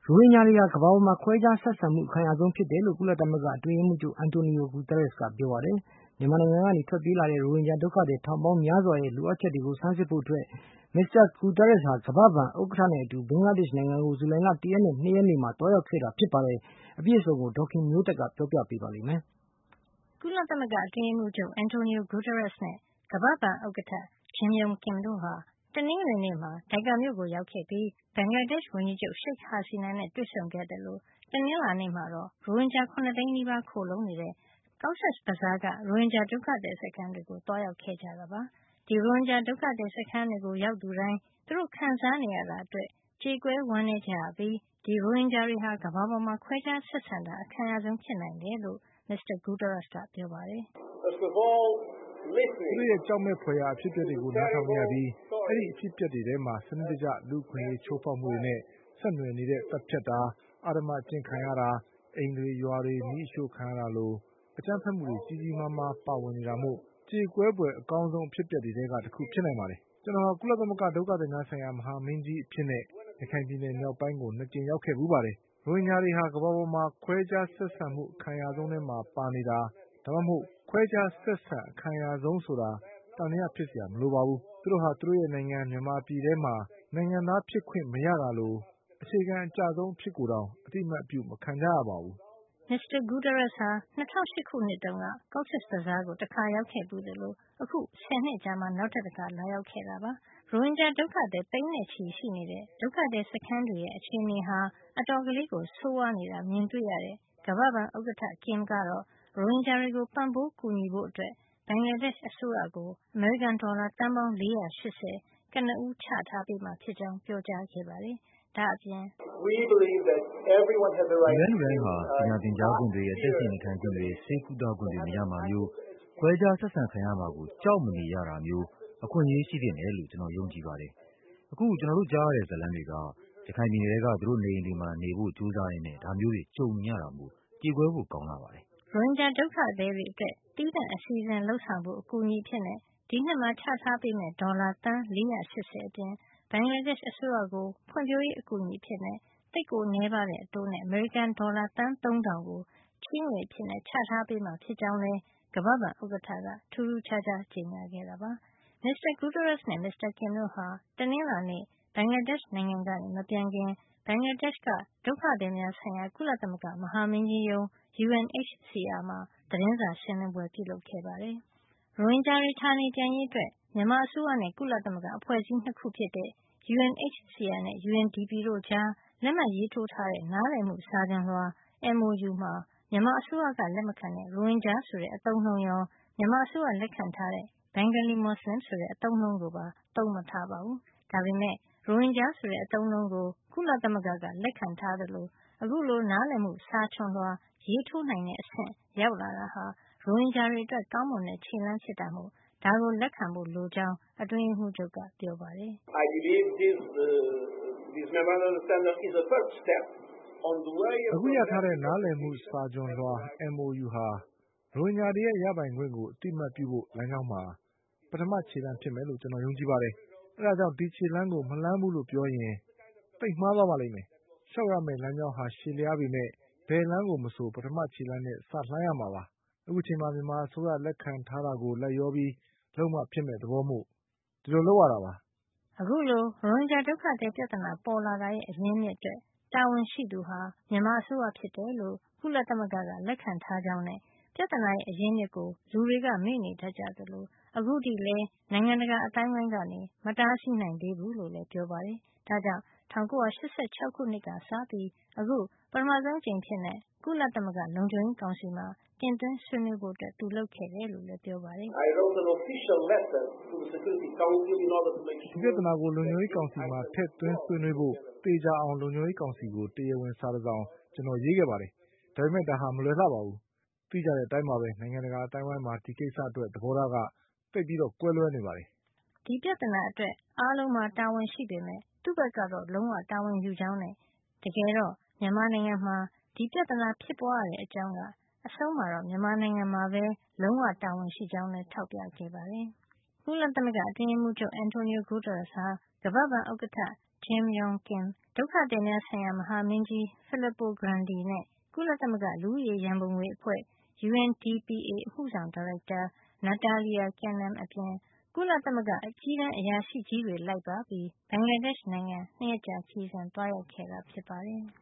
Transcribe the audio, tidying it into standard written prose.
ရိုဟင်ဂျာတွေကကမ္ဘာပေါ်မှာခွဲခြားဆက်ဆံမှုအခံရဆုံးဖြစ်တယ်လို့ကုလသမဂ္ဂအတွင်းရေးမှူးချုပ်အန်တိုနီယိုဂူတာရက်စ်ကပြောပါတယ်။မြန်မာနိုင်ငံကနေထွက်ပြေးလာတဲ့ရိုဟင်ဂျာဒုက္ခသည်ထောင်ပေါင်းများစွာရဲ့လိုအပ်ချက်တွေကိုဆန်းစစ်ဖို့အတွက်မစ္စတာဂူတာရက်စ်ဟာကမ္ဘာ့ဘဏ်ဥက္ကဋ္ဌနဲ့အတူဘင်္ဂလားဒေ့ရှ်နိုင်ငံကိုဇူလိုင်လ 1 ရက်နဲ့ 2 ရက်နေ့မှာသွားရောက်ခဲ့တာဖြစ်ပါတယ်။အပြည့်အစုံကိုဒေါ်ခင်မျိုးသက်ကပြောပြပေးပါလိမ့်မယ်။ကုလသမဂ္ဂအတွင်းရေးမှူးချုပ်အန်တိုနီယိုဂူတာရက်စ်နဲ့ကမ္ဘာ့ဘဏ်ဥက္ကဋ္ဌဂျင်ယုံကင်တို့ဟာတနင်္ဂနွေနေ့မှာဒက္ကာမြို့ကိုရောက်ခဲ့ပြီးဘင်္ဂလားဒေ့ရှ်ဝန်ကြီးချုပ်ရှိတ်ဟာစီနာနဲ့တွေ့ဆုံခဲ့တယ်လို့တနင်္လာနေ့မှာတော့ရိုဟင်ဂျာ7 သိန်းနီးပါးခိုလှုံနေတဲ့ Cox's Bazar ကရိုဟင်ဂျာဒုက္ခသည်စခန်းတွေကိုသွားရောက်ခဲ့ကြတာပါ။ဒီရိုဟင်ဂျာဒုက္ခသည်စခန်းတွေကိုရောက်သူတိုင်းသူတို့ခံစားနေရတာအတွက်ကြေကွဲဝမ်းနည်းကြရပြီးဒီရိုဟင်ဂျာတွေဟာကမ္ဘာပေါ်မှာခွဲခြားဆက်ဆံတာအခံရဆုံးဖြစ်နိုင်တယ်လို့မစ္စတာဂူတာရက်စ်ကပြောပါတယ်။ "သူတို့ရဲ့ကြောက်မဲ့ဖွယ်ရာအဖြစ်အပျက်တွေကိုနားထောင်နေရပြီးအဲဒီအဖြစ်အပျက်တွေထဲမှာစနစ်တကျလူ့အခွင့်အရေးချိုးဖောက်မှုတွေနဲ့ဆက်နွယ်နေတဲ့သတ်ဖြတ်တာအဓမ္မကျင့်ခံရတာအိမ်တွေရွာတွေမီးရှို့ခံရတာလိုအကြမ်းဖက်မှုတွေကြီးကြီးမားမားပါဝင်နေတာမို့ကြေကွဲဖွယ်အကောင်းဆုံးအဖြစ်အပျက်တွေထဲကတခုဖြစ်နိုင်ပါတယ်။ကျွန်တော်ဟာကုလသမဂ္ဂဒုက္ခသည်များဆိုင်ရာမဟာမင်းကြီးအဖြစ်နဲ့ရခိုင်ပြည်နယ်မြောက်ပိုင်းကို2 ကြိမ်ရောက်ခဲ့ဖူးပါတယ်။ရိုဟင်ဂျာတွေဟာကမ္ဘာပေါ်မှာခွဲခြားဆက်ဆံမှုအခံရဆုံးထဲမှာပါနေတာဒါမှမဟုတ်ခွဲခြားဆက်ဆံအခံရဆုံးဆိုတာတန်တရားဖြစ်เสียမလိုပါဘူး။သူတို့ဟာသူတို့ရဲ့နိုင်ငံမြန်မာပြည်ထဲမှာနိုင်ငံသားဖြစ်ခွင့်မရတာလိုအခြေခံအကျဆုံးဖြစ်ကိုတောင်အတိအမှတ်ပြုမခံကြရပါဘူး။မစ္စတာဂူတာရက်စ်ဟာ2008ခုနှစ်တုန်းက Cox's Bazar ကိုတခါရောက်ခဲ့ဘူးသလိုအခု10 နှစ်ကြာမှနောက်ထပ်တခါလာရောက်ခဲ့တာပါ။ရိုဟင်ဂျာဒုက္ခသည်သိန်းနဲ့ချီရှိနေတဲ့ဒုက္ခသည်စခန်းတွေရဲ့အခြေအနေဟာအတော်ကလေးကိုဆိုးဝါးနေတာမြင်တွေ့ရတဲ့ကမ္ဘာ့ဘဏ်ဥက္ကဋ္ဌကင်ကတော့ရိုဟင်ဂျာတွေကိုပံ့ပိုးကူညီဖို့အတွက်ဘင်္ဂလားဒေ့ရှ်အစိုးရကိုအမေရိကန်ဒေါ်လာသန်းပေါင်း480ကနဦးချထားပေးမှာဖြစ်ကြောင်းပြောကြားခဲ့ပါတယ်။ဒါ့အပြင် UN တိုင်းဟာပညာသင်ကြားခွင့်တွေအသက်ရှင်နေထိုင်ခွင့်တွေဆေးကုသခွင့်တွေမရမှာမျိုးခွဲခြားဆက်ဆံခံရမှာကိုကြောက်မနေရတာမျိုးအခွင့်အရေးရှိသင့်တယ်လို့ကျွန်တော်ယုံကြည်ပါတယ်။အခုကျွန်တော်တို့ကြားရတဲ့ဇာတ်လမ်းတွေကရခိုင်ပြည်နယ်ကသူတို့နေအိမ်တွေမှာနေဖို့ကြိုးစားရင်းနဲ့ဒါမျိုးတွေကြုံနေရတာမို့ကြေကွဲဖို့ကောင်းလာပါတယ်။ရိုဟင်ဂျာဒုက္ခသည်တွေအတွက်တည်တဲ့အစီအစဉ်လှုပ်ဆောင်ဖို့အကူအညီဖြစ်နေဒီနှစ်မှာချထားပေးမယ့်ဒေါ်လာသန်း480အပြင်ဘင်္ဂလားဒေ့ရှ်အစိုးရကိုဖွံ့ဖြိုးရေးအကူအညီဖြစ်နေသိပ်ကိုနည်းပါးတဲ့အတိုးနဲ့အမေရိကန်ဒေါ်လာသန်း3000ကိုချေးငွေဖြစ်နေချထားပေးမှာဖြစ်ကြောင်းလည်းကမ္ဘာ့ဘဏ်ဥက္ကဋ္ဌကထူးထူးခြားခြားကြေညာခဲ့တာပါ။မစ္စတာဂူတာရက်စ်နဲ့မစ္စတာကင်တို့ဟာတနင်္လာနေ့ဘင်္ဂလားဒေ့ရှ်နိုင်ငံကနေမပြန်ခင်ဘင်္ဂလားဒေ့ရှ်ကဒုက္ခသည်များဆိုင်ရာကုလသမဂ္ဂမဟာမင်းကြီးရုံး UNHCR မှာသတင်းစာရှင်းလင်းပွဲပြုလုပ်ခဲ့ပါတယ်။ရိုဟင်ဂျာတွေဌာနေပြန်ရေးအတွက်မြန်မာအစိုးရနဲ့ကုလသမဂ္ဂအဖွဲ့အစည်း2ခုဖြစ်တဲ့ UNHCR နဲ့ UNDP တို့ကြားလက်မှတ်ရေးထိုးထားတဲ့နားလည်မှုစာချွန်လွှာ MOU မှာမြန်မာအစိုးရကလက်မခံတဲ့ရိုဟင်ဂျာဆိုတဲ့အသုံးအနှုန်းရောမြန်မာအစိုးရလက်ခံထားတဲ့ဘင်္ဂလီမွတ်စလင်ဆိုတဲ့အသုံးအနှုန်းကိုပါသုံးမထားပါဘူး။ဒါပေမဲ့ရိုဟင်ဂျာဆိုတဲ့အသုံးအနှုန်းကိုကုလသမဂ္ဂကလက်ခံထားသလိုအခုလိုနားလည်မှုစာချွန်လွှာရေးထိုးနိုင်တဲ့အဆင့်ရောက်လာတာဟာရိုဟင်ဂျာတွေအတွက်ကောင်းမွန်တဲ့ခြေလှမ်းဖြစ်တာမို့ဒါကိုလက်ခံဖို့လိုကြောင်းအတွင်းရေးမှူးချုပ်ကပြောပါတယ်။ "အခုရထားတဲ့နားလည်မှုစာချွန်လွှာ MOU ဟာရိုဟင်ဂျာတွေရဲ့ရပိုင်ခွင့်ကိုအတိအမှတ်ပြုဖို့လမ်းကြောင်းမှာပထမခြေလှမ်းဖြစ်မယ်လို့ကျွန်တော်ယုံကြည်ပါတယ်။အဲဒါကြောင့်ဒီခြေလှမ်းကိုမလှမ်းဘူးလို့ပြောရင်သိပ်မှားသွားပါလိမ့်မယ်။လျှောက်ရမယ့်လမ်းကြောင်းဟာရှည်လျားပေမဲ့ဘယ်လမ်းကိုမဆိုပထမခြေလှမ်းနဲ့စလှမ်းရမှာပါ။အခုချိန်မှာမြန်မာအစိုးရလက်ခံထားတာကိုလိုက်လျောပြီးလုပ်မှဖြစ်မယ့်သဘောမို့ဒီလိုလုပ်ရတာပါ။ " အခုလိုရိုဟင်ဂျာဒုက္ခသည်ပြဿနာပေါ်လာတာရဲ့အရင်းမြစ်အတွက်တာဝန်ရှိသူဟာမြန်မာအစိုးရဖြစ်တယ်လို့ကုလသမဂ္ဂကလက်ခံထားကြောင်းနဲ့ပြဿနာရဲ့အရင်းမြစ်ကိုလူတွေကမေ့နေတတ်ကြသလိုအခုထိလည်းနိုင်ငံတကာအသိုင်းအဝိုင်းကနေမတားဆီးနိုင်သေးဘူးလို့လည်းပြောပါတယ်။ဒါကြောင့်1986ခုနှစ်ကစပြီးအခုပထမဆုံးအကြိမ်အဖြစ်ကုလသမဂ္ဂလုံခြုံရေးကောင်စီမှာတင်သွင်းဆွေးနွေးဖို့သူလုပ်ခဲ့တယ်လို့လည်းပြောပါတယ်။ " ဒီပြဿနာကိုလုံခြုံရေးကောင်စီမှာထည့်သွင်းဆွေးနွေးဖို့သေချာအောင်လုံခြုံရေးကောင်စီကိုတရားဝင်စာတစောင်ကျွန်တော်ရေးခဲ့ပါတယ်။ဒါပေမဲ့ဒါဟာမလွယ်လှပါဘူး။သိကြတဲ့အတိုင်းပါပဲနိုင်ငံတကာအသိုင်းအဝိုင်းမှာဒီကိစ္စအတွက်သဘောထားကသိပ်ပြီးကွဲလွဲနေပါတယ်။" ဒီပြဿနာအတွက်အားလုံးမှာတာဝန်ရှိပေမဲ့သူ့ဘက်ကတော့လုံးဝတာဝန်ယူကြောင်းနဲ့တကယ်တော့မြန်မာနိုင်ငံမှာဒီပြဿနာဖြစ်ပွါးရတဲ့အကြောင်းကအဆုံးမှာတော့မြန်မာနိုင်ငံမှာပဲလုံးဝတာဝန်ရှိကြောင်းလည်းထောက်ပြခဲ့ပါတယ်။ကုလသမဂ္ဂအတွင်းရေးမှူးချုပ်အန်တိုနီယိုဂူတာရက်စ်ဟာကမ္ဘာ့ဘဏ်ဥက္ကဋ္ဌ Jim Yong Kim, ဒုက္ခသည်များဆိုင်ရာမဟာမင်းကြီး Filippo Grandi နဲ့ ကုလသမဂ္ဂလူဦးရေရန်ပုံငွေအဖွဲ့ UNDP အမှုဆောင်ဒါရိုက်တာ Natalia Kanem အပြင် ကုလသမဂ္ဂအကြီးတန်းအရာရှိကြီးတွေလိုက်ပါပြီး ဘင်္ဂလားဒေ့ရှ်နိုင်ငံ 2 ရက်ကြာခရီးစဉ်သွားရောက်ခဲ့တာဖြစ်ပါတယ်။